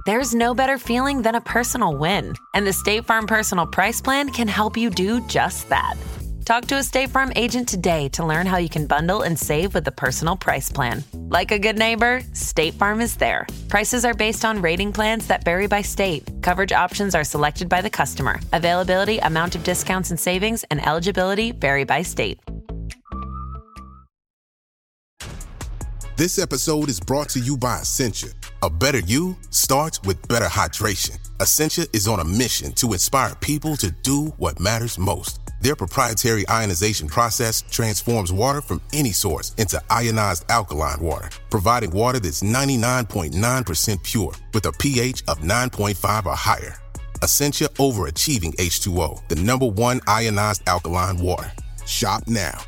There's no better feeling than a personal win. And the State Farm Personal Price Plan can help you do just that. Talk to a State Farm agent today to learn how you can bundle and save with the Personal Price Plan. Like a good neighbor, State Farm is there. Prices are based on rating plans that vary by state. Coverage options are selected by the customer. Availability, amount of discounts and savings, and eligibility vary by state. This episode is brought to you by Essentia. A better you starts with better hydration. Essentia is on a mission to inspire people to do what matters most. Their proprietary ionization process transforms water from any source into ionized alkaline water, providing water that's 99.9% pure with a pH of 9.5 or higher. Essentia overachieving H2O, the #1 ionized alkaline water. Shop now.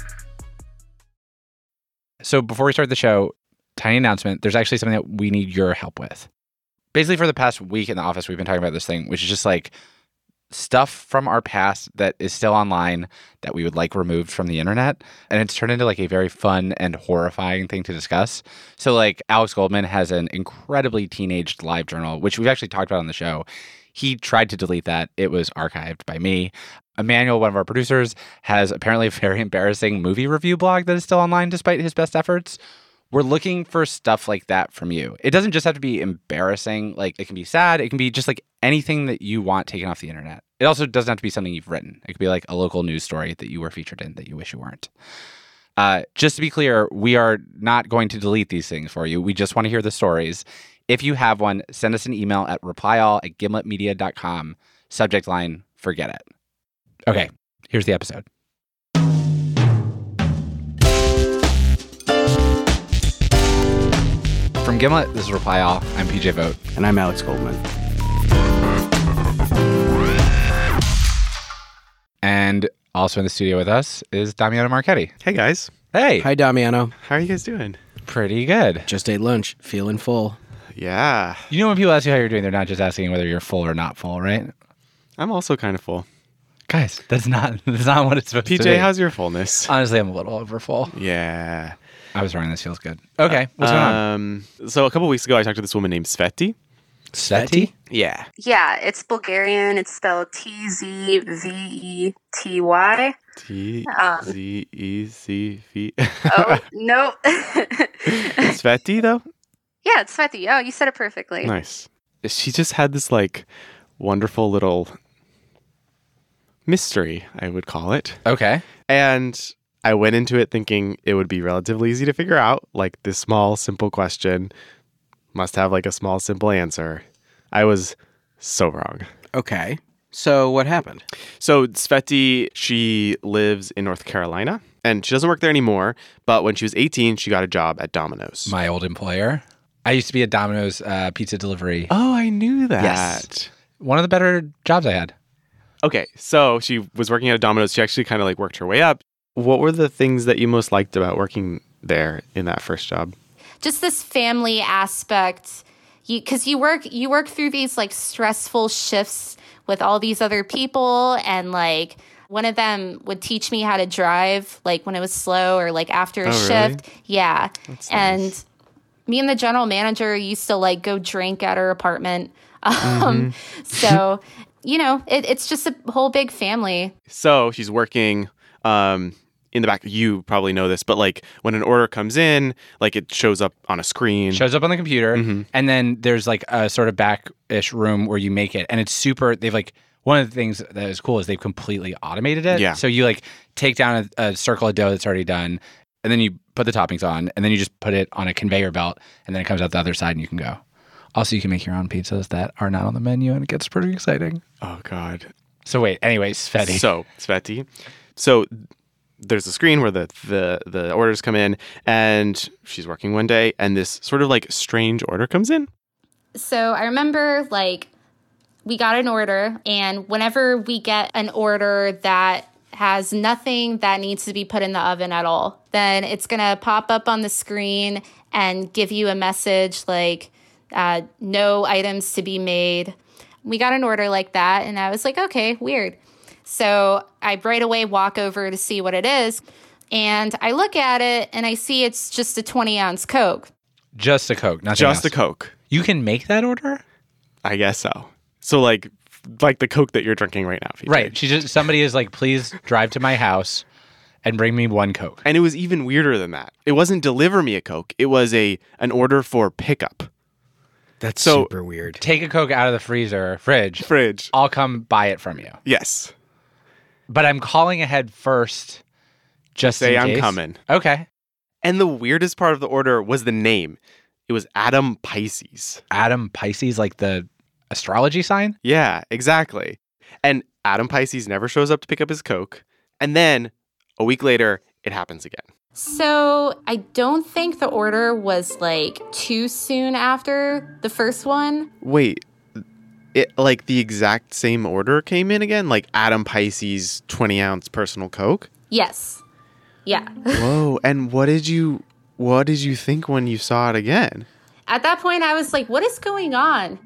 So before we start the show, tiny announcement. There's actually something that we need your help with. Basically, for the past week in the office, we've been talking about this thing, which is just like stuff from our past that is still online that we would like removed from the internet. And it's turned into like a very fun and horrifying thing to discuss. So like Alex Goldman has an incredibly teenaged live journal, which we've actually talked about on the show. He tried to delete that. It was archived by me. Emmanuel, one of our producers, has apparently a very embarrassing movie review blog that is still online despite his best efforts. We're looking for stuff like that from you. It doesn't just have to be embarrassing. Like, it can be sad. It can be just like anything that you want taken off the internet. It also doesn't have to be something you've written. It could be like a local news story that you were featured in that you wish you weren't. Just to be clear, we are not going to delete these things for you. We just want to hear the stories. If you have one, send us an email at replyall@gimletmedia.com. Subject line, forget it. Okay, here's the episode. From Gimlet, this is Reply All. I'm PJ Vogt. And I'm Alex Goldman. And also in the studio with us is Damiano Marchetti. Hey, guys. Hey. Hi, Damiano. How are you guys doing? Pretty good. Just ate lunch. Feeling full. Yeah. You know when people ask you how you're doing, they're not just asking whether you're full or not full, right? I'm also kind of full. Guys, that's not what it's supposed to be. PJ, how's your fullness? Honestly, I'm a little over full. Yeah. I was wrong. This feels good. Okay. What's going on? So a couple weeks ago, I talked to this woman named Sveti. Sveti? Yeah. Yeah, it's Bulgarian. It's spelled Tzvety. Tzezv. Oh, no. Sveti, though? Yeah, it's Sveti. Oh, you said it perfectly. Nice. She just had this, like, wonderful little mystery, I would call it. Okay. And I went into it thinking it would be relatively easy to figure out. Like, this small, simple question must have, like, a small, simple answer. I was so wrong. Okay. So what happened? So Sveti, she lives in North Carolina, and she doesn't work there anymore. But when she was 18, she got a job at Domino's. My old employer. I used to be at Domino's pizza delivery. Oh, I knew that. Yes. One of the better jobs I had. Okay, so she was working at a Domino's. She actually kind of like worked her way up. What were the things that you most liked about working there in that first job? Just this family aspect. Because you work through these like stressful shifts with all these other people, and like one of them would teach me how to drive, like when it was slow or like after a shift. Really? Yeah. That's and nice. Me and the general manager used to like go drink at her apartment. So, you know, it's just a whole big family. So she's working in the back. You probably know this, but like when an order comes in, like it shows up on a screen. Shows up on the computer, and then there's like a sort of back-ish room where you make it. And it's super, they've like, one of the things that is cool is they've completely automated it. Yeah. So you like take down a circle of dough that's already done, and then you put the toppings on, and then you just put it on a conveyor belt, and then it comes out the other side and you can go. Also, you can make your own pizzas that are not on the menu, and it gets pretty exciting. Oh, God. So wait, anyway, Sveti. So, Sveti. So there's a screen where the orders come in, and she's working one day, and this sort of like strange order comes in. So I remember like we got an order, and whenever we get an order that has nothing that needs to be put in the oven at all, then it's going to pop up on the screen and give you a message like, no items to be made. We got an order like that, and I was like, okay, weird. So I right away walk over to see what it is, and I look at it, and I see it's just a 20-ounce Coke. Just a Coke, nothing Just else. a Coke. You can make that order? I guess so. So like the Coke that you're drinking right now. PJ. Right. Somebody is like, please drive to my house and bring me 1 Coke. And it was even weirder than that. It wasn't deliver me a Coke. It was an order for pickup. That's So- super weird. Take a Coke out of the fridge. I'll come buy it from you. Yes. But I'm calling ahead first just Say in I'm case. coming. Okay. And the weirdest part of the order was the name. It was Adam Pisces. Adam Pisces, like the astrology sign? Yeah, exactly. And Adam Pisces never shows up to pick up his Coke. And then a week later, it happens again. So I don't think the order was like too soon after the first one. Wait, it like the exact same order came in again? Like Adam Pisces 20-ounce personal Coke? Yes. Yeah. Whoa, and what did you think when you saw it again? At that point, I was like, what is going on?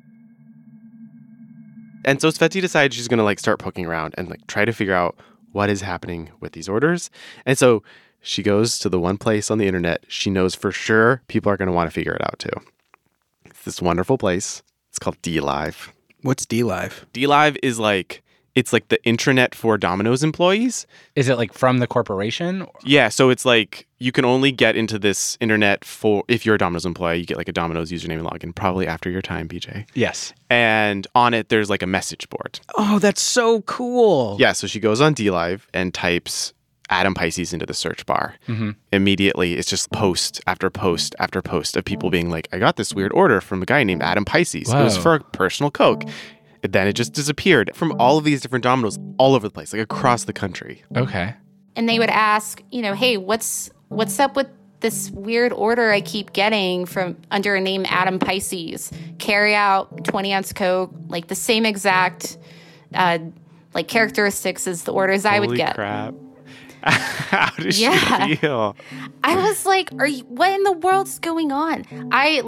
And so Sveti decides she's going to like start poking around and like try to figure out what is happening with these orders. And so she goes to the one place on the internet she knows for sure people are going to want to figure it out too. It's this wonderful place. It's called DLive. What's DLive? DLive is like, it's like the intranet for Domino's employees. Is it like from the corporation? Yeah, so it's like you can only get into this internet for if you're a Domino's employee, you get like a Domino's username and login probably after your time, BJ. Yes. And on it there's like a message board. Oh, that's so cool. Yeah, so she goes on DLive and types Adam Pisces into the search bar. Mm-hmm. Immediately, it's just post after post after post of people being like, I got this weird order from a guy named Adam Pisces. It was Whoa. for a personal Coke. Then it just disappeared from all of these different Domino's all over the place, like across the country. Okay. And they would ask, hey, what's up with this weird order I keep getting from under a name Adam Pisces? Carry out 20-ounce Coke, like the same exact like characteristics as the orders I would Holy get. crap. How does Yeah. she feel? I was like, what in the world's going on? I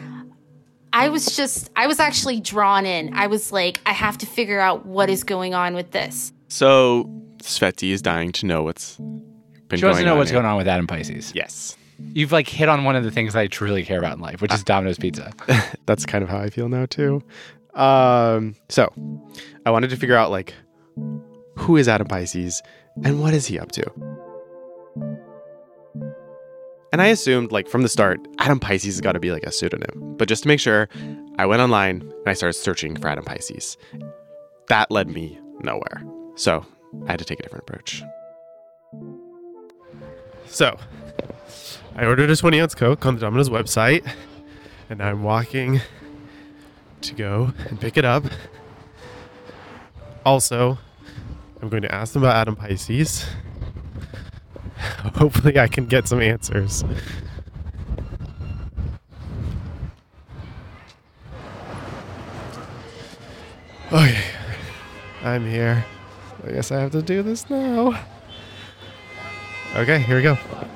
was actually drawn in. I was like, I have to figure out what is going on with this. So Sveti is dying to know what's been going on. She wants to know what's here. going on with Adam Pisces. Yes. You've like hit on one of the things that I truly care about in life, which is Domino's Pizza. That's kind of how I feel now too. So I wanted to figure out like who is Adam Pisces and what is he up to? And I assumed like from the start, Adam Pisces has got to be like a pseudonym. But just to make sure, I went online and I started searching for Adam Pisces. That led me nowhere. So I had to take a different approach. So I ordered a 20-ounce Coke on the Domino's website, and now I'm walking to go and pick it up. Also, I'm going to ask them about Adam Pisces. Hopefully I can get some answers. Okay, I'm here. I guess I have to do this now. Okay, here we go.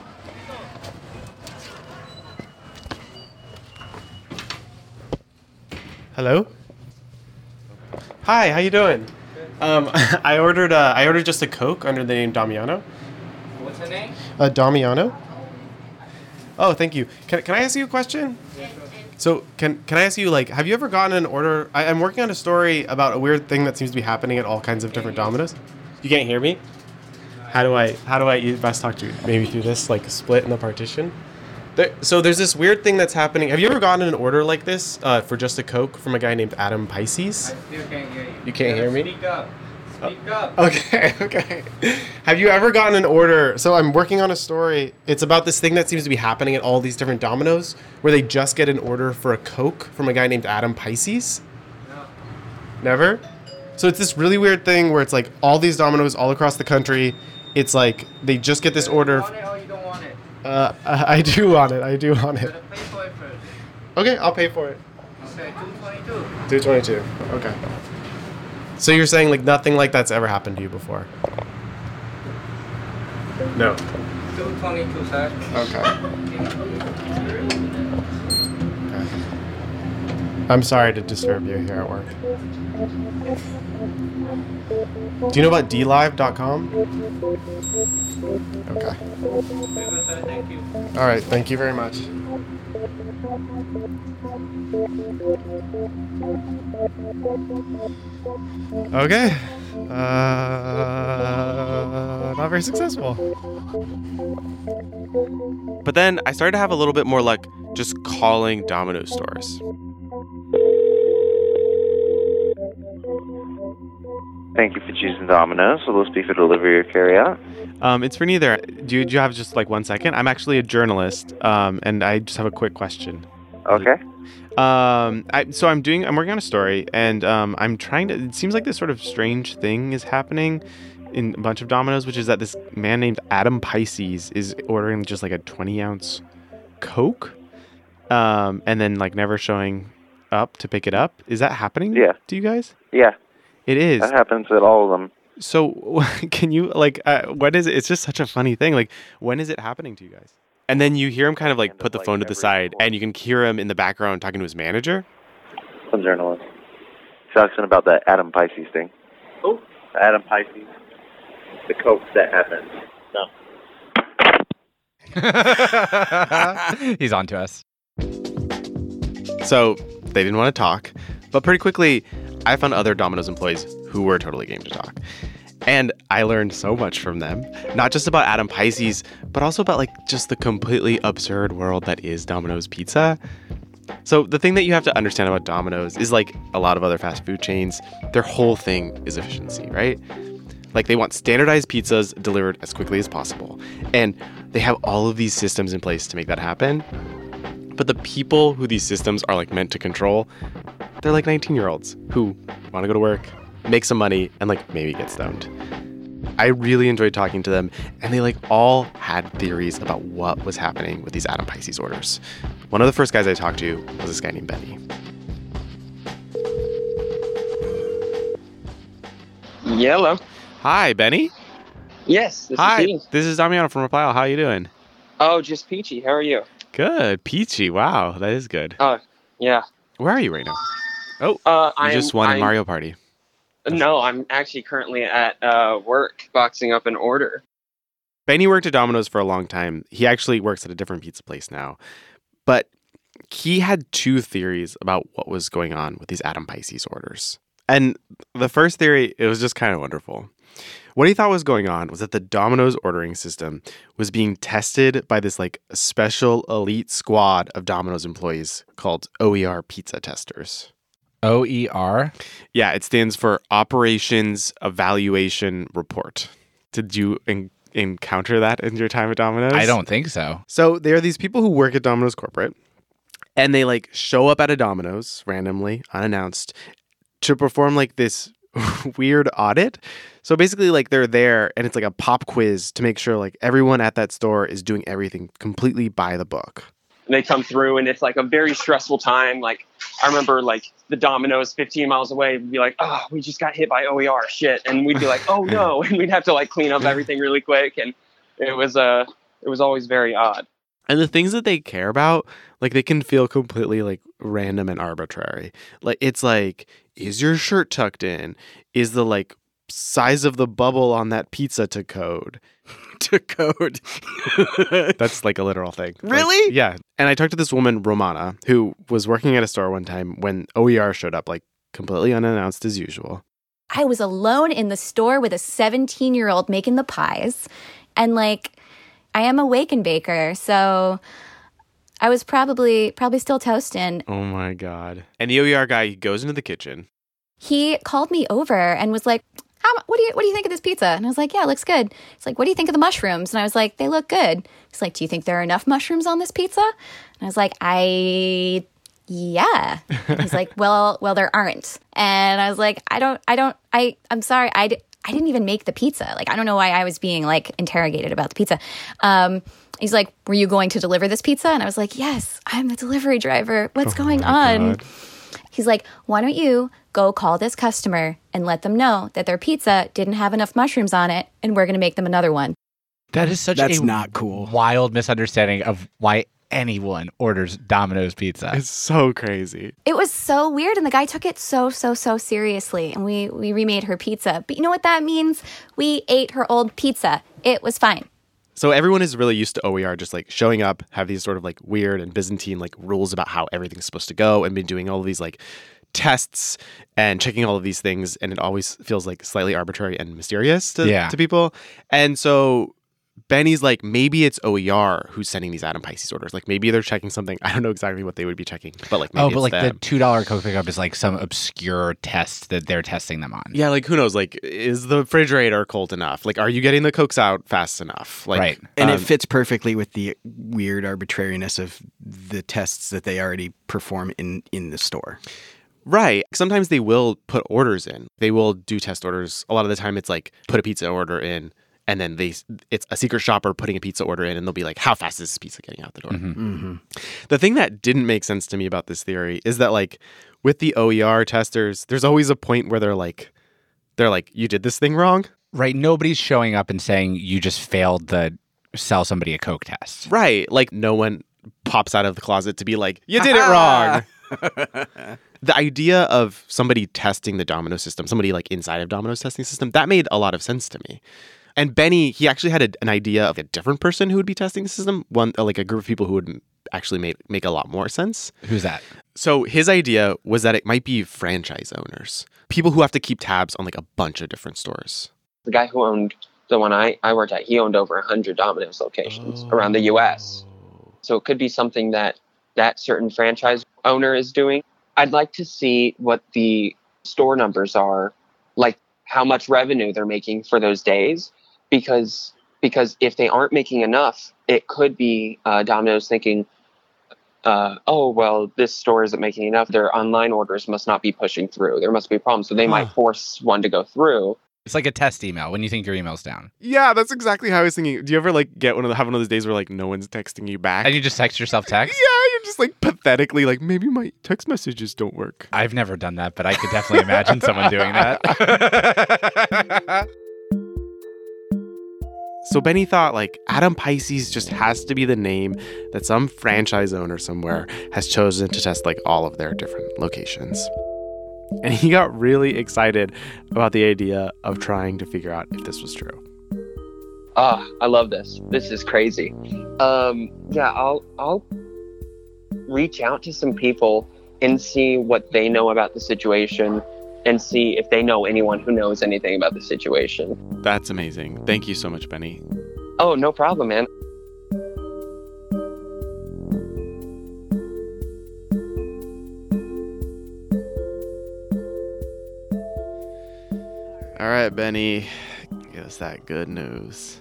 Hello? Hi, how you doing? I ordered just a Coke under the name Damiano. What's her name? Damiano. Oh, thank you. Can I ask you a question? So can I ask you, like, have you ever gotten an order? I'm working on a story about a weird thing that seems to be happening at all kinds of different Domino's. You can't hear me? How do I best talk to you? Maybe through this, like, split in the partition? So there's this weird thing that's happening. Have you ever gotten an order like this for just a Coke from a guy named Adam Pisces? I still can't hear you. You can't hear me? Speak up. Speak up. Okay. Have you ever gotten an order? So I'm working on a story. It's about this thing that seems to be happening at all these different Domino's where they just get an order for a Coke from a guy named Adam Pisces. No. Never? So it's this really weird thing where it's like all these Domino's all across the country. It's like they just get this order. You want it or you don't want it? I do want it. You gotta pay for it first. Okay, I'll pay for it. Okay, $2.22. 222. Okay. So you're saying like nothing like that's ever happened to you before? No. $2.22, sir. Okay. I'm sorry to disturb you here at work. Do you know about DLive.com? Okay. Sir, thank you. All right. Thank you very much. Okay. Not very successful. But then I started to have a little bit more luck just calling Domino's stores. Thank you for choosing Domino's. Will this be for delivery or carryout? It's for neither. Do you have just like 1 second? I'm actually a journalist, and I just have a quick question. Okay. I'm working on a story, and I'm trying to. It seems like this sort of strange thing is happening in a bunch of Domino's, which is that this man named Adam Pisces is ordering just like a 20-ounce Coke, and then like never showing up to pick it up. Is that happening? Yeah. To you guys? Yeah, It is. that happens at all of them. So can you like what is it? It's just such a funny thing. Like when is it happening to you guys? And then you hear him kind of like put the phone to the side, and you can hear him in the background talking to his manager. Some journalist. He's asking about that Adam Pisces thing. Oh, Adam Pisces. The Coke that happened. No. He's on to us. So they didn't want to talk, but pretty quickly I found other Domino's employees who were totally game to talk. And I learned so much from them, not just about Adam Pisces, but also about like just the completely absurd world that is Domino's Pizza. So the thing that you have to understand about Domino's is like a lot of other fast food chains, their whole thing is efficiency, right? Like they want standardized pizzas delivered as quickly as possible. And they have all of these systems in place to make that happen. But the people who these systems are like meant to control, they're like 19-year-olds who want to go to work, make some money, and like maybe get stoned. I really enjoyed talking to them, and they like all had theories about what was happening with these Adam Pisces orders. One of the first guys I talked to was this guy named Benny. Yeah, hello. Hi, Benny. Yes, this Hi, is Dean. this is Damiano from Reply All. How are you doing? Oh, just peachy. How are you? Good. Peachy. Wow, that is good. Oh, yeah. Where are you right now? Oh, you just won a Mario Party. No, I'm actually currently at work boxing up an order. Benny worked at Domino's for a long time. He actually works at a different pizza place now. But he had two theories about what was going on with these Adam Pisces orders. And the first theory, it was just kind of wonderful. What he thought was going on was that the Domino's ordering system was being tested by this like special elite squad of Domino's employees called OER pizza testers. OER? Yeah, it stands for Operations Evaluation Report. Did you encounter that in your time at Domino's? I don't think so. So there are these people who work at Domino's corporate, and they like show up at a Domino's randomly, unannounced, to perform like this weird audit. So basically like they're there and it's like a pop quiz to make sure like everyone at that store is doing everything completely by the book. They come through and it's like a very stressful time. Like I remember like the Domino's 15 miles away would be like, oh, we just got hit by OER shit. And we'd be like, oh no. And we'd have to like clean up everything really quick. And it was always very odd. And the things that they care about, like they can feel completely like random and arbitrary. Like it's like, is your shirt tucked in? Is the like size of the bubble on that pizza to code? To code. That's like a literal thing. Really? Like, yeah. And I talked to this woman, Romana, who was working at a store one time when OER showed up, like completely unannounced as usual. I was alone in the store with a 17-year-old making the pies. And like, I am a wake and baker, so I was probably still toasting. Oh my God. And the OER guy, he goes into the kitchen. He called me over and was like, what do you think of this pizza? And I was like, yeah, it looks good. He's like, what do you think of the mushrooms? And I was like, they look good. He's like, do you think there are enough mushrooms on this pizza? And I was like, yeah. He's like, well, there aren't. And I was like, I'm sorry. I didn't even make the pizza. Like, I don't know why I was being like interrogated about the pizza. He's like, were you going to deliver this pizza? And I was like, yes, I'm the delivery driver. What's going on? God. He's like, why don't you go call this customer and let them know that their pizza didn't have enough mushrooms on it and we're going to make them another one. That is That's a not cool. wild misunderstanding of why anyone orders Domino's pizza. It's so crazy. It was so weird, and the guy took it so seriously, and we remade her pizza. But you know what that means? We ate her old pizza. It was fine. So everyone is really used to OER just like showing up, have these sort of like weird and Byzantine like rules about how everything's supposed to go, and been doing all of these like tests and checking all of these things, and it always feels like slightly arbitrary and mysterious to people. And so Benny's like, maybe it's OER who's sending these Adam Pisces orders. Like maybe they're checking something. I don't know exactly what they would be checking, but like maybe it's them. The $2 Coke pickup is like some obscure test that they're testing them on. Yeah, like who knows? Like, is the refrigerator cold enough? Like, are you getting the Cokes out fast enough? Like, right. And it fits perfectly with the weird arbitrariness of the tests that they already perform in the store. Right. Sometimes they will put orders in. They will do test orders. A lot of the time it's like put a pizza order in, and then it's a secret shopper putting a pizza order in, and they'll be like, how fast is this pizza getting out the door? The thing that didn't make sense to me about this theory is that like with the OER testers, there's always a point where they're like, you did this thing wrong. Right. Nobody's showing up and saying you just failed the sell somebody a Coke test. Right. Like no one pops out of the closet to be like, you did it wrong. The idea of somebody testing the Domino's system, somebody like inside of Domino's testing system, that made a lot of sense to me. And Benny, he actually had an idea of a different person who would be testing the system, like a group of people who would actually make a lot more sense. Who's that? So his idea was that it might be franchise owners, people who have to keep tabs on like a bunch of different stores. The guy who owned the one I worked at, he owned over 100 Domino's locations around the U.S. So it could be something that certain franchise owner is doing. I'd like to see what the store numbers are, like how much revenue they're making for those days, because if they aren't making enough, it could be Domino's thinking, oh, well, this store isn't making enough. Their online orders must not be pushing through. There must be a problem. So they might force one to go through. It's like a test email when you think your email's down. Yeah, that's exactly how I was thinking. Do you ever like have one of those days where like no one's texting you back? And you just text yourself text? Yeah, you're just like pathetically like, maybe my text messages don't work. I've never done that, but I could definitely imagine someone doing that. So Benny thought like Adam Pisces just has to be the name that some franchise owner somewhere has chosen to test like all of their different locations. And he got really excited about the idea of trying to figure out if this was true. I love this. This is crazy. Yeah, I'll reach out to some people and see what they know about the situation and see if they know anyone who knows anything about the situation. That's amazing. Thank you so much, Benny. Oh, no problem, man. All right, Benny, give us that good news.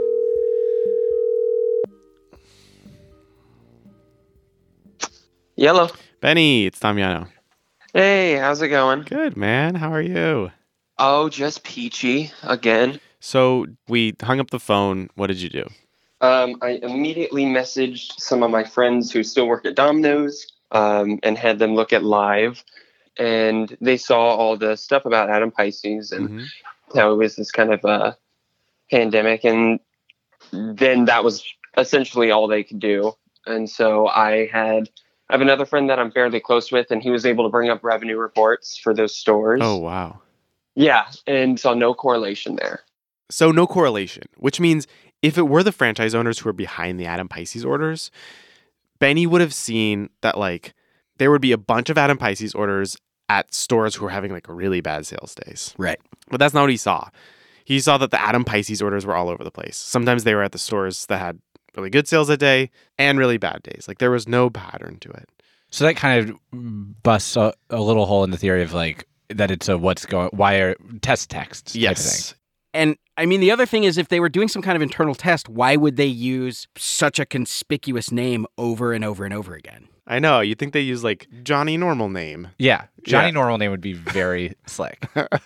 Yellow. Benny, it's Damiano. Hey, how's it going? Good, man. How are you? Oh, just peachy again. So we hung up the phone. What did you do? I immediately messaged some of my friends who still work at Domino's and had them look at Live. And they saw all the stuff about Adam Pisces and how it was this kind of a pandemic. And then that was essentially all they could do. And so I have another friend that I'm fairly close with, and he was able to bring up revenue reports for those stores. Oh, wow. Yeah, and saw no correlation there. So no correlation, which means if it were the franchise owners who are behind the Adam Pisces orders, Benny would have seen that like there would be a bunch of Adam Pisces orders at stores who were having like really bad sales days. Right. But that's not what he saw. He saw that the Adam Pisces orders were all over the place. Sometimes they were at the stores that had really good sales that day and really bad days. Like there was no pattern to it. So that kind of busts a little hole in the theory of like that it's why are test texts. Yes. And I mean, the other thing is if they were doing some kind of internal test, why would they use such a conspicuous name over and over and over again? I know. You'd think they use like Johnny Normal Name. Yeah. Johnny Normal Name would be very slick.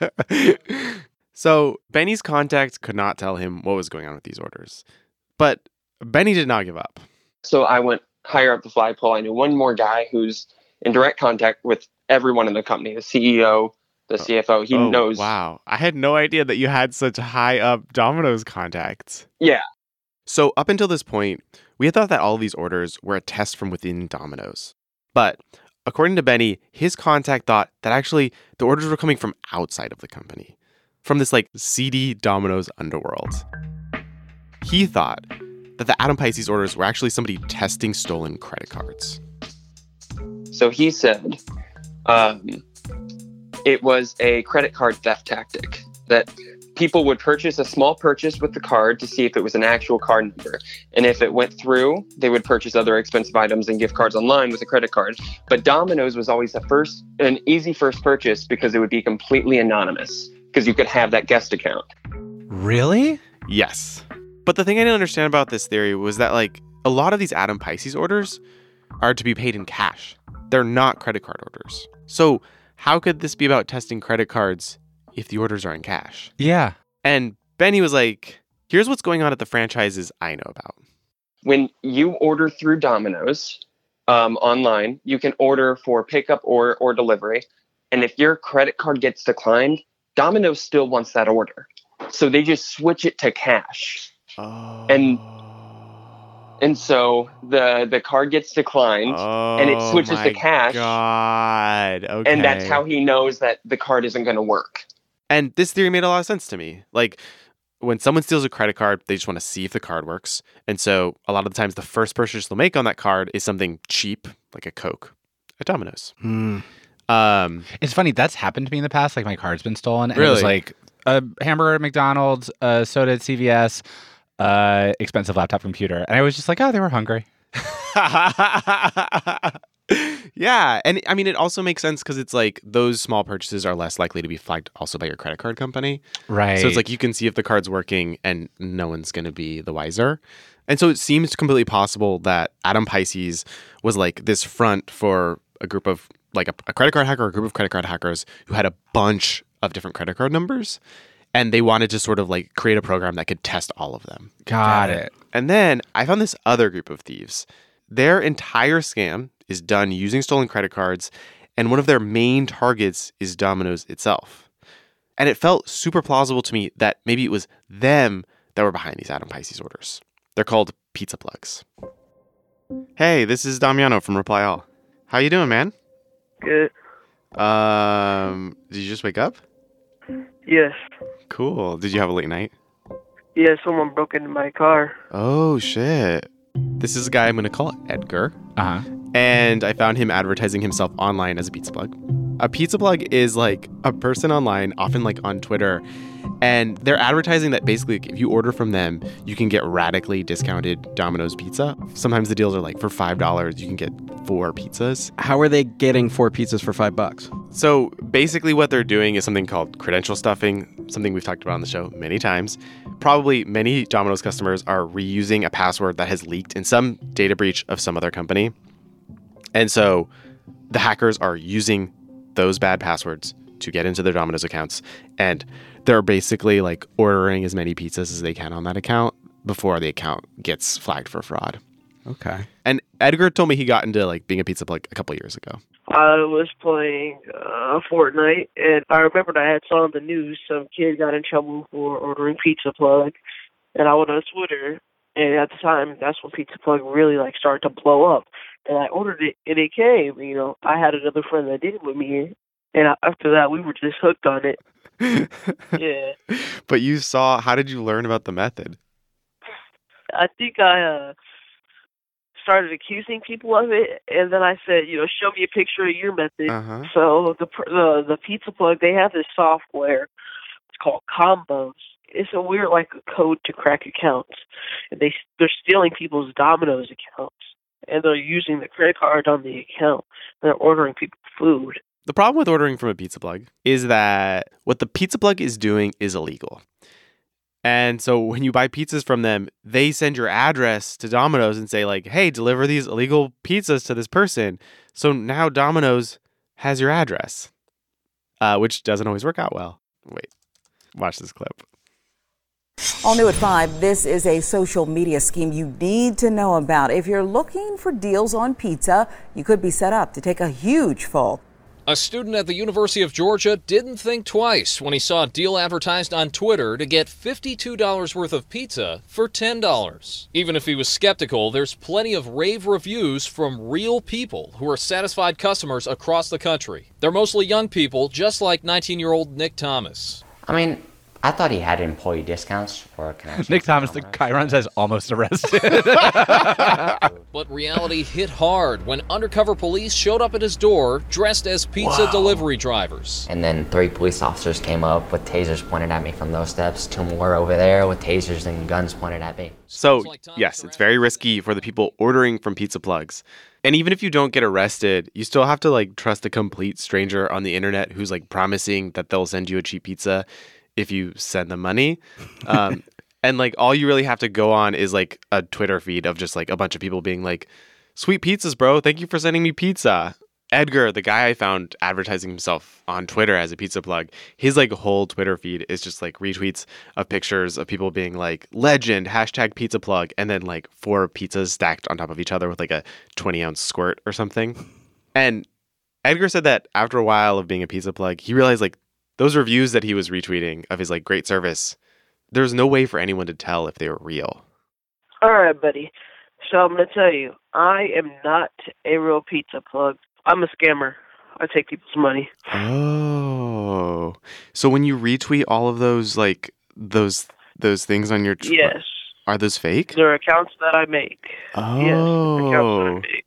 So Benny's contact could not tell him what was going on with these orders. But Benny did not give up. So I went higher up the flagpole. I knew one more guy who's in direct contact with everyone in the company, the CEO, the CFO. He knows. Wow. I had no idea that you had such high up Domino's contacts. Yeah. So up until this point, we had thought that all of these orders were a test from within Domino's. But according to Benny, his contact thought that actually the orders were coming from outside of the company, from this like seedy Domino's underworld. He thought that the Adam Pisces orders were actually somebody testing stolen credit cards. So he said it was a credit card theft tactic, that people would purchase a small purchase with the card to see if it was an actual card number. And if it went through, they would purchase other expensive items and gift cards online with a credit card. But Domino's was always an easy first purchase because it would be completely anonymous, because you could have that guest account. Really? Yes. But the thing I didn't understand about this theory was that, like, a lot of these Adam Pisces orders are to be paid in cash. They're not credit card orders. So how could this be about testing credit cards if the orders are in cash? Yeah. And Benny was like, here's what's going on at the franchises I know about. When you order through Domino's online, you can order for pickup or delivery. And if your credit card gets declined, Domino's still wants that order. So they just switch it to cash. Oh. And so the card gets declined and it switches to cash. God. Okay. And that's how he knows that the card isn't going to work. And this theory made a lot of sense to me. Like, when someone steals a credit card, they just want to see if the card works. And so a lot of the times the first purchase they'll make on that card is something cheap, like a Coke at Domino's. It's funny, that's happened to me in the past. Like, my card's been stolen. And Really? it was like a hamburger at McDonald's, a soda at CVS, expensive laptop computer. And I was just like, oh, they were hungry. Yeah. And I mean, it also makes sense because it's like those small purchases are less likely to be flagged also by your credit card company. Right. So it's like you can see if the card's working and no one's going to be the wiser. And so it seems completely possible that Adam Pisces was like this front for a group of like a credit card hacker, or a group of credit card hackers who had a bunch of different credit card numbers. And they wanted to sort of like create a program that could test all of them. Got it. And then I found this other group of thieves. Their entire scam is done using stolen credit cards, and one of their main targets is Domino's itself. And it felt super plausible to me that maybe it was them that were behind these Adam Pisces orders. They're called pizza plugs. Hey, this is Damiano from Reply All. How you doing, man? Good. Did you just wake up? Yes. Cool. Did you have a late night? Yeah, someone broke into my car. Oh, shit. This is a guy I'm going to call Edgar. Uh-huh. And I found him advertising himself online as a pizza plug. A pizza plug is like a person online, often like on Twitter, and they're advertising that basically if you order from them, you can get radically discounted Domino's pizza. Sometimes the deals are like for $5, you can get 4 pizzas. How are they getting 4 pizzas for $5? So basically what they're doing is something called credential stuffing, something we've talked about on the show many times. Probably many Domino's customers are reusing a password that has leaked in some data breach of some other company. And so the hackers are using those bad passwords to get into their Domino's accounts. And they're basically like ordering as many pizzas as they can on that account before the account gets flagged for fraud. Okay. And Edgar told me he got into like being a pizza plug a couple years ago. I was playing Fortnite, and I remembered I had saw on the news some kid got in trouble for ordering Pizza Plug, and I went on Twitter, and at the time, that's when Pizza Plug really like started to blow up. And I ordered it, and it came. You know, I had another friend that did it with me, and after that, we were just hooked on it. Yeah. But you saw, how did you learn about the method? I think I started accusing people of it, and then I said, you know, show me a picture of your method. Uh-huh. So the Pizza Plug, they have this software. It's called Combos. It's a weird like a code to crack accounts, and they're stealing people's Domino's accounts, and they're using the credit card on the account. And they're ordering people food. The problem with ordering from a pizza plug is that what the pizza plug is doing is illegal. And so when you buy pizzas from them, they send your address to Domino's and say like, hey, deliver these illegal pizzas to this person. So now Domino's has your address, which doesn't always work out well. Wait, watch this clip. All new at 5, this is a social media scheme you need to know about. If you're looking for deals on pizza, you could be set up to take a huge fall. A student at the University of Georgia didn't think twice when he saw a deal advertised on Twitter to get $52 worth of pizza for $10. Even if he was skeptical, there's plenty of rave reviews from real people who are satisfied customers across the country. They're mostly young people, just like 19-year-old Nick Thomas. I mean, I thought he had employee discounts or connections. Nick Thomas, the Chiron says almost arrested. But reality hit hard when undercover police showed up at his door dressed as pizza delivery drivers. And then 3 police officers came up with tasers pointed at me from those steps. 2 more over there with tasers and guns pointed at me. So, yes, it's very risky for the people ordering from Pizza Plugs. And even if you don't get arrested, you still have to like trust a complete stranger on the internet who's like promising that they'll send you a cheap pizza if you send them money. And like all you really have to go on is like a Twitter feed of just like a bunch of people being like, "Sweet pizzas, bro. Thank you for sending me pizza." Edgar, the guy I found advertising himself on Twitter as a pizza plug, his like whole Twitter feed is just like retweets of pictures of people being like, "Legend, #pizza plug," and then like 4 pizzas stacked on top of each other with like a 20-ounce squirt or something. And Edgar said that after a while of being a pizza plug, he realized like those reviews that he was retweeting of his like great service, there's no way for anyone to tell if they were real. All right, buddy. So I'm going to tell you, I am not a real pizza plug. I'm a scammer. I take people's money. Oh. So when you retweet all of those like those things on your yes. Are those fake? They're accounts that I make. Oh. Yes, accounts that I make.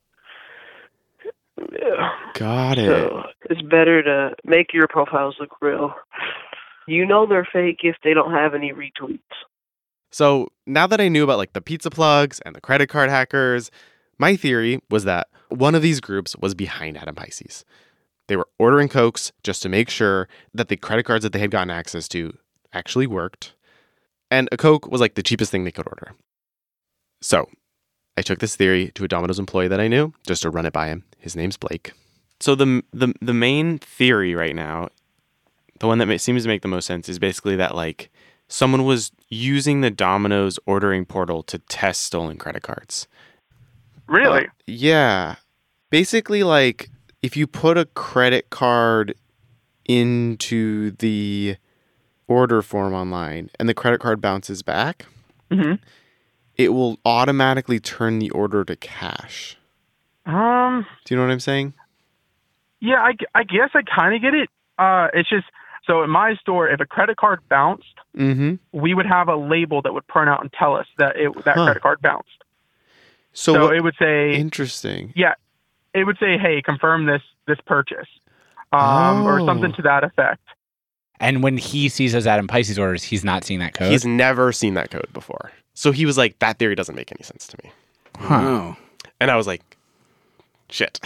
Yeah. Got it. So it's better to make your profiles look real. You know they're fake if they don't have any retweets. So now that I knew about like the pizza plugs and the credit card hackers, my theory was that one of these groups was behind Adam Pisces. They were ordering Cokes just to make sure that the credit cards that they had gotten access to actually worked. And a Coke was like the cheapest thing they could order. So I took this theory to a Domino's employee that I knew just to run it by him. His name's Blake. So the main theory right now, the one that seems to make the most sense, is basically that like someone was using the Domino's ordering portal to test stolen credit cards. Really? Yeah. Basically, like if you put a credit card into the order form online and the credit card bounces back, it will automatically turn the order to cash. Do you know what I'm saying? Yeah, I guess I kind of get it. It's just, so in my store, if a credit card bounced, we would have a label that would print out and tell us that credit card bounced. So it would say... Interesting. Yeah. It would say, hey, confirm this purchase. Or something to that effect. And when he sees those Adam Pisces orders, he's not seeing that code? He's never seen that code before. So he was like, that theory doesn't make any sense to me. Huh. And I was like, shit.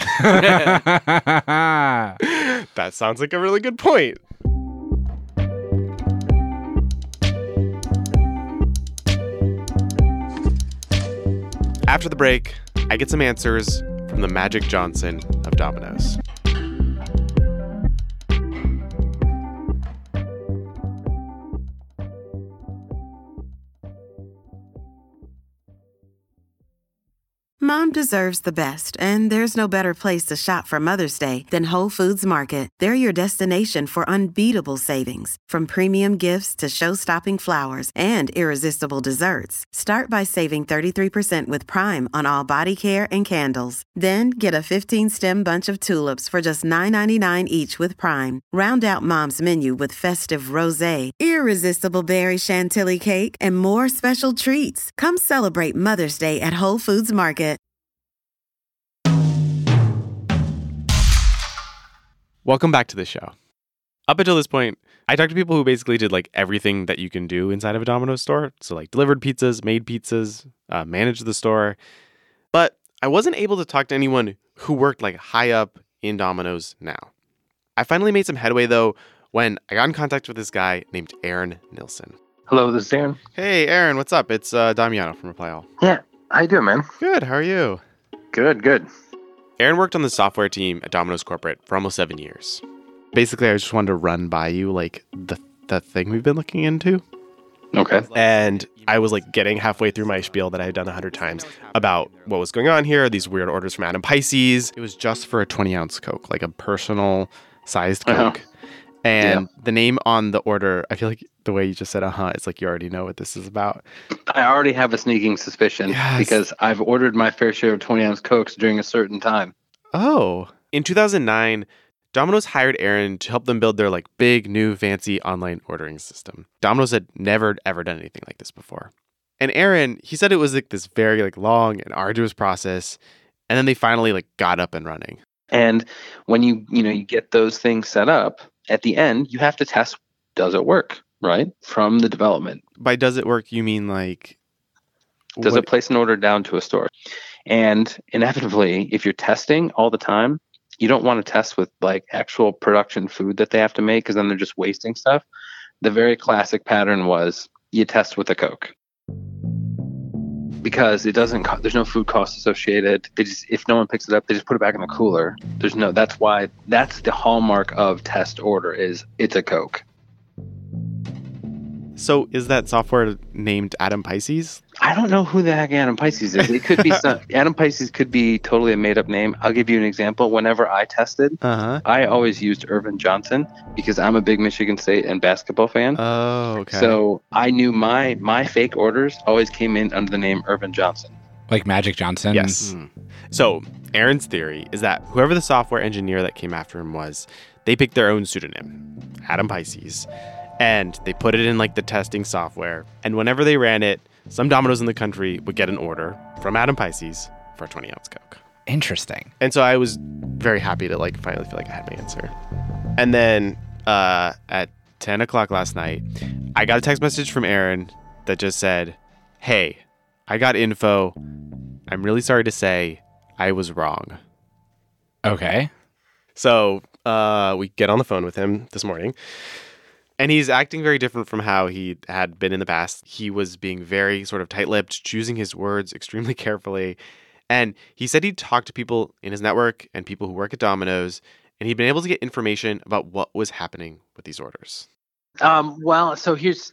That sounds like a really good point. After the break, I get some answers from the Magic Johnson of Domino's. Mom deserves the best, and there's no better place to shop for Mother's Day than Whole Foods Market. They're your destination for unbeatable savings, from premium gifts to show-stopping flowers and irresistible desserts. Start by saving 33% with Prime on all body care and candles. Then get a 15-stem bunch of tulips for just $9.99 each with Prime. Round out Mom's menu with festive rosé, irresistible berry chantilly cake, and more special treats. Come celebrate Mother's Day at Whole Foods Market. Welcome back to the show. Up until this point, I talked to people who basically did like everything that you can do inside of a Domino's store. So like delivered pizzas, made pizzas, managed the store. But I wasn't able to talk to anyone who worked like high up in Domino's now. I finally made some headway though when I got in contact with this guy named Aaron Nilsson. Hello, this is Aaron. Hey Aaron, what's up? It's Damiano from Reply All. Yeah, how you doing, man? Good, how are you? Good. Aaron worked on the software team at Domino's Corporate for almost 7 years. Basically, I just wanted to run by you like the thing we've been looking into. Okay. And I was like getting halfway through my spiel that I had done 100 times about what was going on here, these weird orders from Adam Pisces. It was just for a 20-ounce Coke, like a personal sized Coke. And the name on the order, I feel like the way you just said, it's like you already know what this is about. I already have a sneaking suspicion because I've ordered my fair share of 20-ounce Cokes during a certain time. Oh. In 2009, Domino's hired Aaron to help them build their like big, new, fancy online ordering system. Domino's had never, ever done anything like this before. And Aaron, he said it was like this very like long and arduous process. And then they finally like got up and running. And when you get those things set up, at the end, you have to test, does it work, right? From the development. By does it work, you mean like... Does it place an order down to a store? And inevitably, if you're testing all the time, you don't want to test with like actual production food that they have to make because then they're just wasting stuff. The very classic pattern was you test with a Coke. Because it doesn't, there's no food cost associated. They just, if no one picks it up, they just put it back in the cooler. That's why, that's the hallmark of test order is it's a Coke. So is that software named Adam Pisces? I don't know who the heck Adam Pisces is. It could be Adam Pisces could be totally a made up name. I'll give you an example. Whenever I tested, I always used Irvin Johnson because I'm a big Michigan State and basketball fan. Oh, okay. So I knew my fake orders always came in under the name Irvin Johnson. Like Magic Johnson? Yes. So Aaron's theory is that whoever the software engineer that came after him was, they picked their own pseudonym, Adam Pisces. And they put it in like the testing software. And whenever they ran it, some Domino's in the country would get an order from Adam Pisces for a 20-ounce Coke. Interesting. And so I was very happy to like finally feel like I had my answer. And then at 10 o'clock last night, I got a text message from Aaron that just said, "Hey, I got info. I'm really sorry to say I was wrong." Okay. So we get on the phone with him this morning. And he's acting very different from how he had been in the past. He was being very sort of tight-lipped, choosing his words extremely carefully. And he said he'd talked to people in his network and people who work at Domino's, and he'd been able to get information about what was happening with these orders. Well, so here's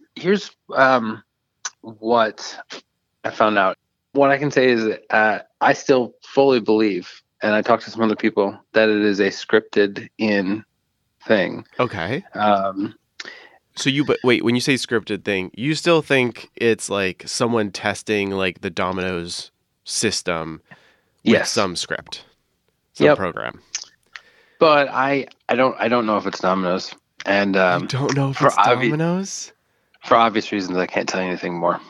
what I found out. What I can say is I still fully believe, and I talked to some other people, that it is a scripted in thing. Okay. But wait, when you say scripted thing, you still think it's like someone testing like the Domino's system with some script, some program. But I don't know if it's Domino's, and you don't know if it's Domino's. For obvious reasons, I can't tell you anything more.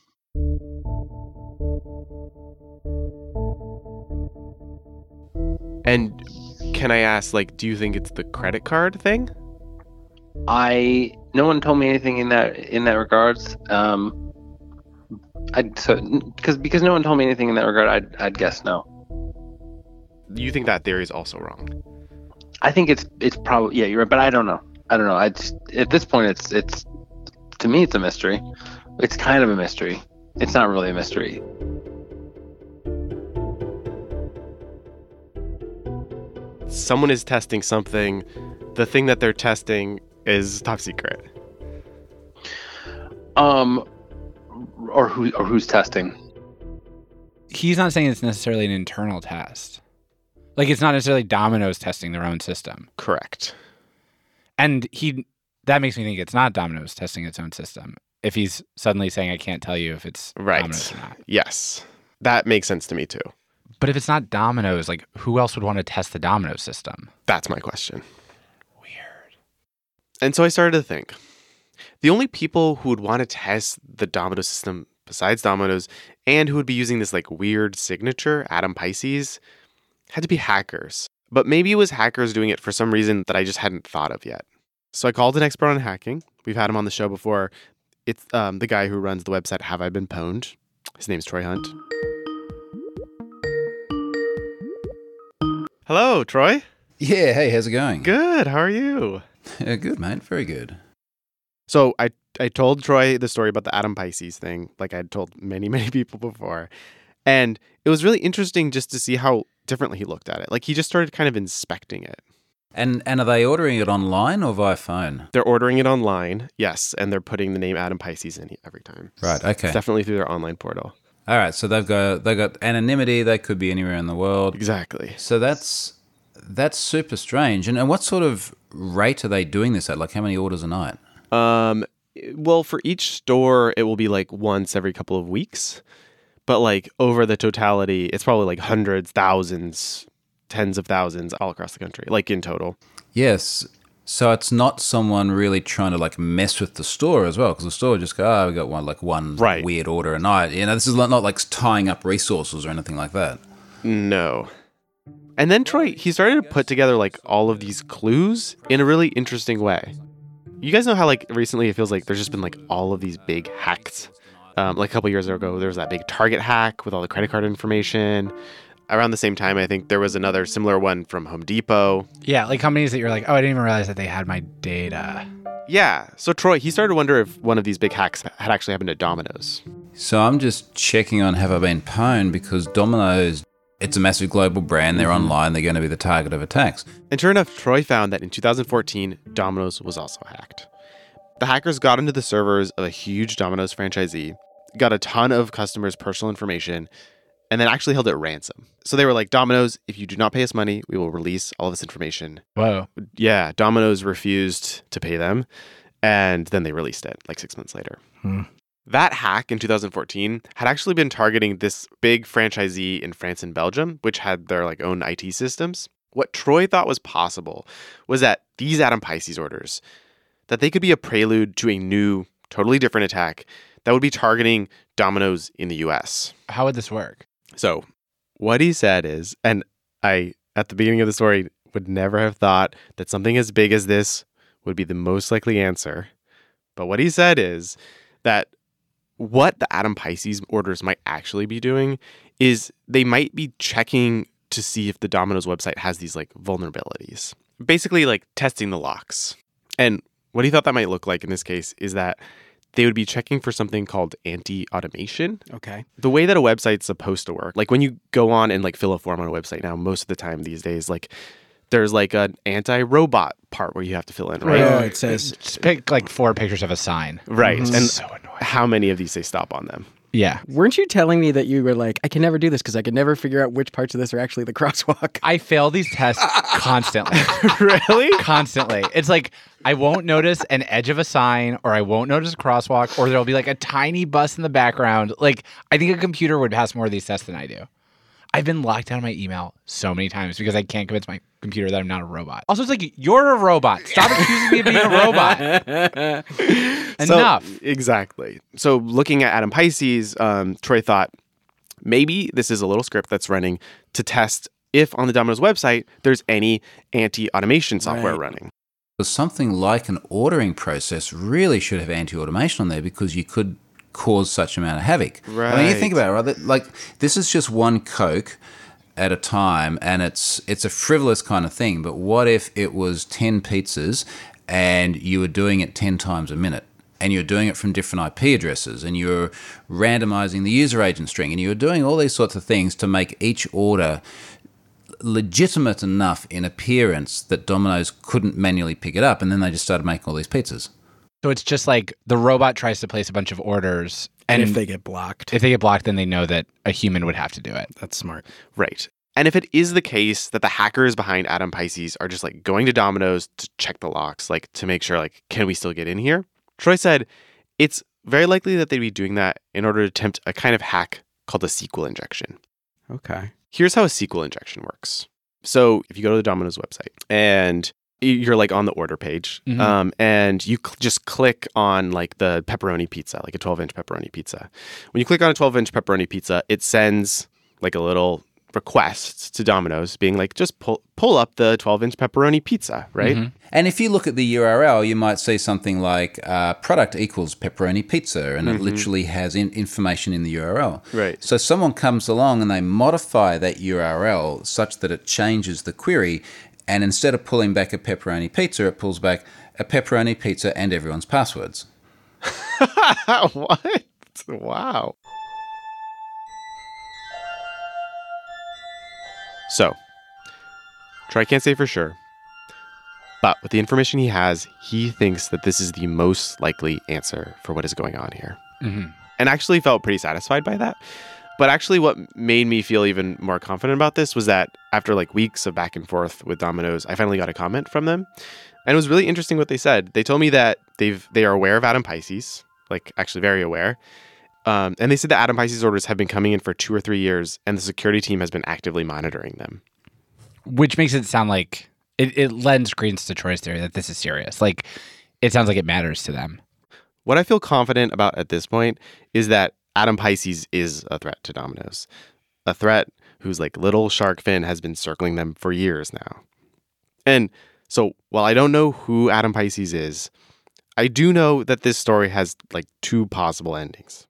And can I ask, like, do you think it's the credit card thing? No one told me anything in that regards. Because no one told me anything in that regard, I'd guess no. You think that theory is also wrong? I think it's probably, yeah, you're right, but I don't know. At this point, it's to me it's a mystery. It's kind of a mystery. It's not really a mystery. Someone is testing something. The thing that they're testing is top secret. Or who's testing? He's not saying it's necessarily an internal test. Like, it's not necessarily Domino's testing their own system. Correct. And that makes me think it's not Domino's testing its own system. If he's suddenly saying, I can't tell you if it's Domino's or not. Yes. That makes sense to me too. But if it's not Domino's, like, who else would want to test the Domino's system? That's my question. Weird. And so I started to think, the only people who would want to test the Domino's system besides Domino's and who would be using this like weird signature, Adam Pisces, had to be hackers. But maybe it was hackers doing it for some reason that I just hadn't thought of yet. So I called an expert on hacking. We've had him on the show before. It's the guy who runs the website Have I Been Pwned. His name's Troy Hunt. Hello, Troy. Yeah, hey, how's it going? Good, how are you? Good, mate, very good. So I told Troy the story about the Adam Pisces thing, like I'd told many, many people before. And it was really interesting just to see how differently he looked at it. Like, he just started kind of inspecting it. And are they ordering it online or via phone? They're ordering it online, yes, and they're putting the name Adam Pisces in every time. Right, okay. It's definitely through their online portal. All right, so they've got anonymity. They could be anywhere in the world. Exactly. So that's super strange. And what sort of rate are they doing this at? Like, how many orders a night? Well, for each store, it will be like once every couple of weeks. But like over the totality, it's probably like hundreds, thousands tens of thousands all across the country, like in total. Yes. So it's not someone really trying to like mess with the store as well, because the store just go, oh, we got one weird order a night. This is not like tying up resources or anything like that. No. And then Troy, he started to put together like all of these clues in a really interesting way. You guys know how like recently it feels like there's just been like all of these big hacks. Like a couple years ago, there was that big Target hack with all the credit card information. Around the same time, I think there was another similar one from Home Depot. Yeah, like companies that you're like, oh, I didn't even realize that they had my data. Yeah. So Troy, he started to wonder if one of these big hacks had actually happened to Domino's. So I'm just checking on have I been pwned, because Domino's, it's a massive global brand. They're online. They're going to be the target of attacks. And sure enough, Troy found that in 2014, Domino's was also hacked. The hackers got into the servers of a huge Domino's franchisee, got a ton of customers' personal information, and then actually held it ransom. So they were like, Domino's, if you do not pay us money, we will release all of this information. Whoa. Yeah, Domino's refused to pay them, and then they released it like 6 months later. That hack in 2014 had actually been targeting this big franchisee in France and Belgium, which had their like own IT systems. What Troy thought was possible was that these Adam Pisces orders, that they could be a prelude to a new, totally different attack that would be targeting Domino's in the US. How would this work? So what he said is, and I, at the beginning of the story, would never have thought that something as big as this would be the most likely answer. But what he said is that what the Adam Pisces orders might actually be doing is they might be checking to see if the Domino's website has these like vulnerabilities. Basically like testing the locks. And what he thought that might look like in this case is that they would be checking for something called anti-automation. Okay. The way that a website's supposed to work, like when you go on and like fill a form on a website now, most of the time these days, like there's like an anti-robot part where you have to fill in, right? Oh, it says just pick like 4 pictures of a sign. Right. Mm-hmm. And so annoying. How many of these say stop on them? Yeah. Weren't you telling me that you were like, I can never do this because I can never figure out which parts of this are actually the crosswalk? I fail these tests constantly. Really? Constantly. It's like I won't notice an edge of a sign, or I won't notice a crosswalk, or there'll be like a tiny bus in the background. Like I think a computer would pass more of these tests than I do. I've been locked out of my email so many times because I can't convince my computer that I'm not a robot. Also, it's like, you're a robot. Stop accusing me of being a robot. Enough. So, exactly. So looking at Adam Pisces, Troy thought maybe this is a little script that's running to test if on the Domino's website there's any anti-automation software running. Something like an ordering process really should have anti-automation on there, because you could cause such amount of havoc. Right. I mean, you think about it, right? Like, this is just one Coke at a time, and it's a frivolous kind of thing. But what if it was 10 pizzas and you were doing it 10 times a minute, and you're doing it from different IP addresses, and you're randomizing the user agent string, and you're doing all these sorts of things to make each order legitimate enough in appearance that Domino's couldn't manually pick it up, and then they just started making all these pizzas. So it's just like the robot tries to place a bunch of orders, and if they get blocked, then they know that a human would have to do it. That's smart. Right. And if it is the case that the hackers behind Adam Pisces are just like going to Domino's to check the locks, like to make sure, like, can we still get in here? Troy said it's very likely that they'd be doing that in order to attempt a kind of hack called a SQL injection. Okay. Here's how a SQL injection works. So if you go to the Domino's website and you're like on the order page, and you just click on like the pepperoni pizza, like a 12-inch pepperoni pizza. When you click on a 12-inch pepperoni pizza, it sends like a little request to Domino's being like, just pull up the 12-inch pepperoni pizza, right? Mm-hmm. And if you look at the URL, you might see something like product equals pepperoni pizza, and it literally has information in the URL. Right. So someone comes along and they modify that URL such that it changes the query, and instead of pulling back a pepperoni pizza, it pulls back a pepperoni pizza and everyone's passwords. What? Wow. So, Troy can't say for sure, but with the information he has, he thinks that this is the most likely answer for what is going on here. And actually felt pretty satisfied by that. But actually what made me feel even more confident about this was that after like weeks of back and forth with Domino's, I finally got a comment from them. And it was really interesting what they said. They told me that they are aware of Adam Pisces, like actually very aware. And they said that Adam Pisces orders have been coming in for 2 or 3 years, and the security team has been actively monitoring them. Which makes it sound like it lends credence to Troy's theory that this is serious. Like, it sounds like it matters to them. What I feel confident about at this point is that Adam Pisces is a threat to Domino's. A threat whose like little shark fin has been circling them for years now. And so while I don't know who Adam Pisces is, I do know that this story has like two possible endings.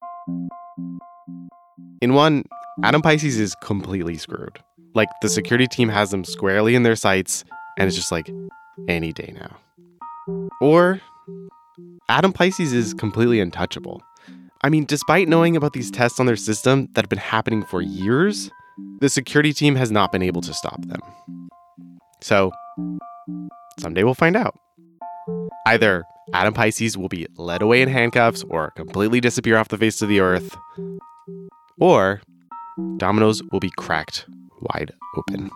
In one, Adam Pisces is completely screwed. Like the security team has them squarely in their sights and it's just like any day now. Or Adam Pisces is completely untouchable. I mean, despite knowing about these tests on their system that have been happening for years, the security team has not been able to stop them. So, someday we'll find out. Either Adam Pisces will be led away in handcuffs or completely disappear off the face of the earth, or Domino's will be cracked wide open.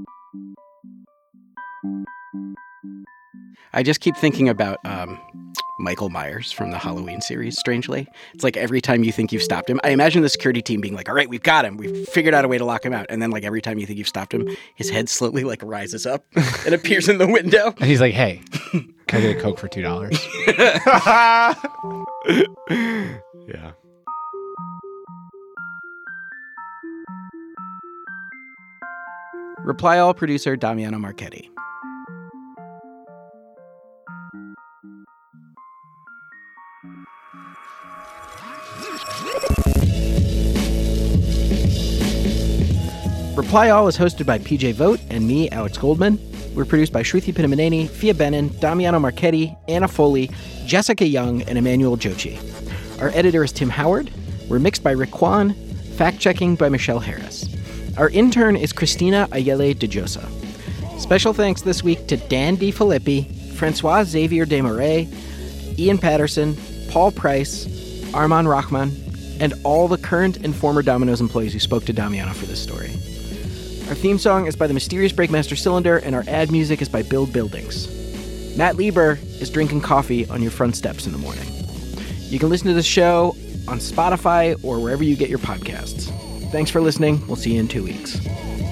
I just keep thinking about Michael Myers from the Halloween series, strangely. It's like every time you think you've stopped him, I imagine the security team being like, all right, we've got him. We've figured out a way to lock him out. And then like every time you think you've stopped him, his head slowly like rises up and appears in the window. And he's like, hey, can I get a Coke for $2? Yeah. Reply All producer Damiano Marchetti. Reply All is hosted by PJ Vogt and me, Alex Goldman. We're produced by Shruti Pinamaneni, Fia Benin, Damiano Marchetti, Anna Foley, Jessica Young, and Emmanuel Jochi. Our editor is Tim Howard. We're mixed by Rick Kwan. Fact-checking by Michelle Harris. Our intern is Christina Ayele de Josa. Special thanks this week to Dan DiFilippi, Francois Xavier Desmarais, Ian Patterson, Paul Price, Arman Rahman, and all the current and former Domino's employees who spoke to Damiano for this story. Our theme song is by the Mysterious Breakmaster Cylinder, and our ad music is by Build Buildings. Matt Lieber is drinking coffee on your front steps in the morning. You can listen to the show on Spotify or wherever you get your podcasts. Thanks for listening. We'll see you in 2 weeks.